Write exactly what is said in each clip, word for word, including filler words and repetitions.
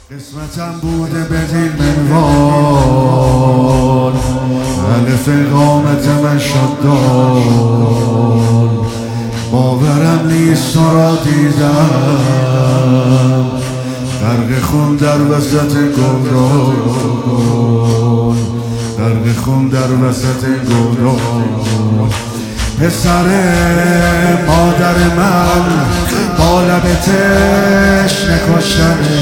قسمتم بوده بدین منوال، الف قامت من شد دال. باورم نیست تو را دیدم، غرق خون در وسط گلدان، غرق خون در وسط گلدان. پسر مادر من با لب تشنه کشتنه،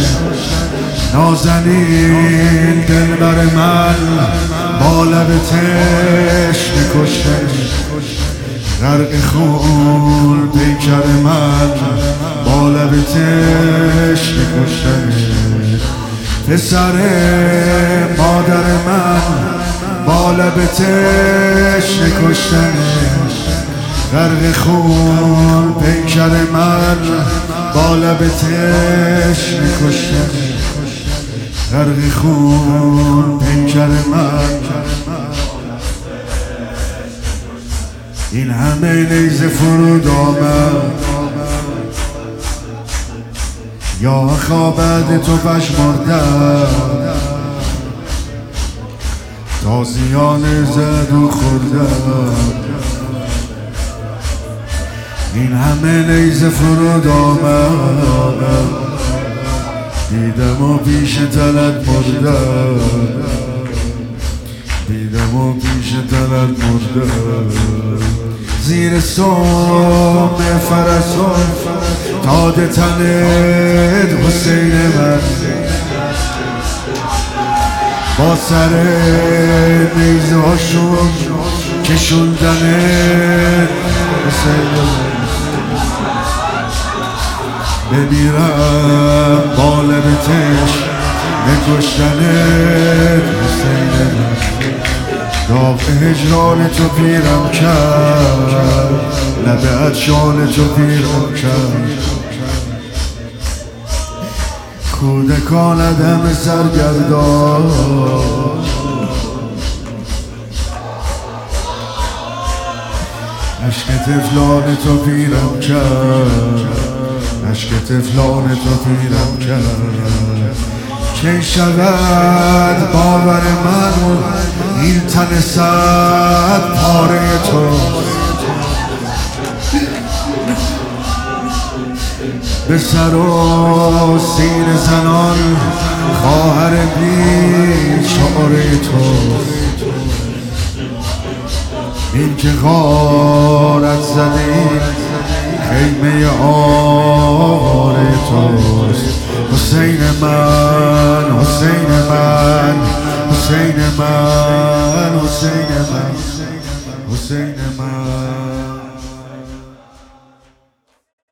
نازنین دلبر من با لب تشنه کشتنه. غرق خون پیکر من با لب تشنه کشتنه. پسر مادر من با لب تشنه کشتنه. غرق خون پیکر من با لب تشنه کشتنه. غرق خون پیکر من. این همه نیزه فرود آمد، یا خوابد تو پشمردم. تازیان زد و خوردم. این همه نیزه فرود آمد، دیدم و پیش تلت مردم. دیدم و پیش تلت مردم. زیر سم فرسون تاد تنت حسین من، با سر نیزه هاشون کشوندنت حسین من. بمیرم با لب تشنه کشتنت حسین من. داغ هجران تو پیرم کرد، لب عطشان تو پیرم کرد. کودکان دم سرگردان، عشق طفلان تو پیرم کرد، عشق طفلان تو پیرم کرد. کی شود باور من این تن صد پاره تو، به سر و سینه زنان خواهر بیچاره تو. این که غارت زدی خیمه آوار توست. حسین من، حسین من، حسین من، حسین من، حسین من.